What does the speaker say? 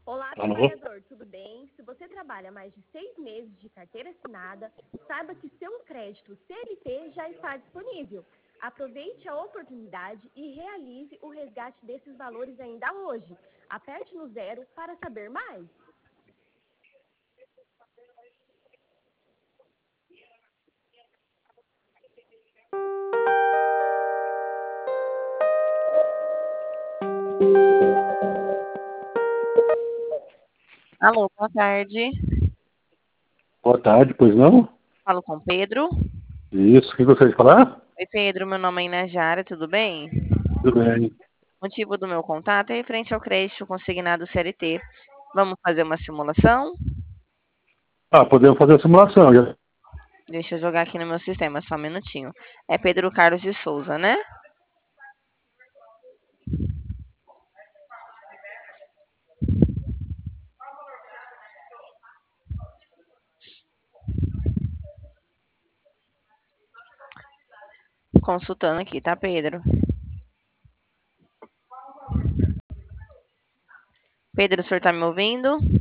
Olá, Alô? trabalhador, tudo bem? Se você trabalha mais de 6 meses de carteira assinada, saiba que seu crédito CLT já está disponível. Aproveite a oportunidade e realize o resgate desses valores ainda hoje. Aperte no 0 para saber mais. Alô, boa tarde. Boa tarde, pois não? Falo com o Pedro. Isso, o que gostaria de falar? Oi, Pedro, meu nome é Inajara, tudo bem? Tudo bem. O motivo do meu contato é referente ao crédito consignado CLT. Vamos fazer uma simulação? Podemos fazer a simulação. Deixa eu jogar aqui no meu sistema, só um minutinho. É Pedro Carlos de Souza, né? Consultando aqui, tá, Pedro? Pedro, o senhor tá me ouvindo?